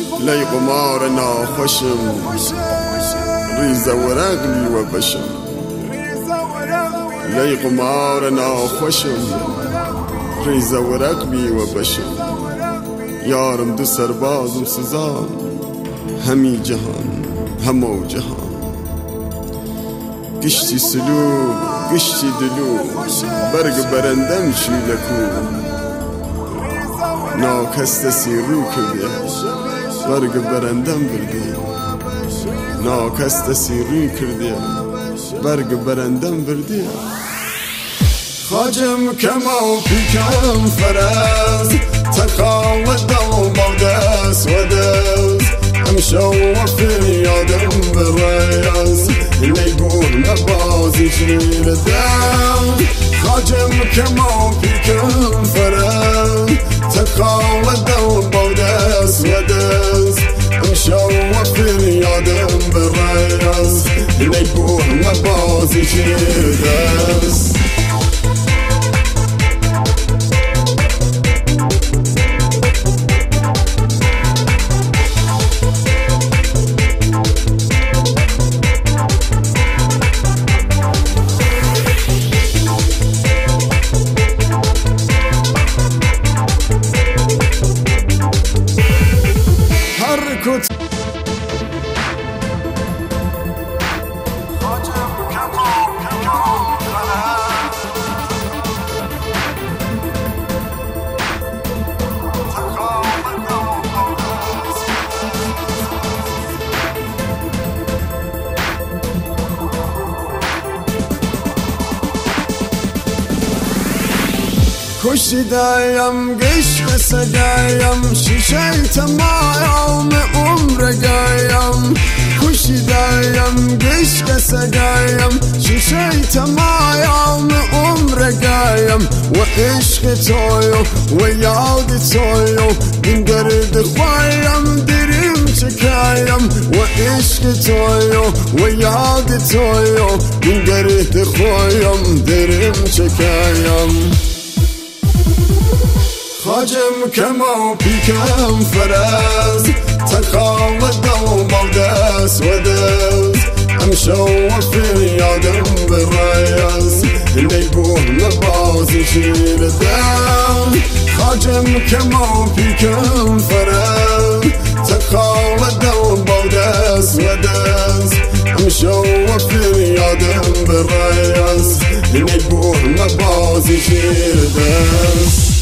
لی قمار ناخوشم ریزه و رقمی و بشم لی قمار ناخوشم ریزه و رقمی و بشم یارم دو سربازم سزان همی جهان همو جهان گشتی سلو گشتی دلو برگ برندم شیلکو ناکستسی رو کردی برگ برندم بردی ناکستسی رو کردی برگ برندم بردی خاجم کما پیکم فرز تقاوت دو بودس و دست امشو و فریادم برز نیبور نبازی شیر دم خاجم کما پیکم فرز تقاوت دو بودس و دست امشو و فریادم برز نیبور نبازی شیر دست کشیدایم گشت سگایم شیشه تمام عمر گایم کشیدایم گشت سگایم شیشه تمام عمر گایم و عشق تویو و یاد تویو این درد خوایم دریم چکایم و عشق تویو و یاد تویو این درد خوایم دریم چکایم خاجم کما پیکم فرز تقاوت دو بودس و دست امشو و فریادم برز نیبور نبازی شیر دم خاجم کما پیکم فرز تقاوت دو بودس و دست امشو و فریادم برز نیبور نبازی شیر دم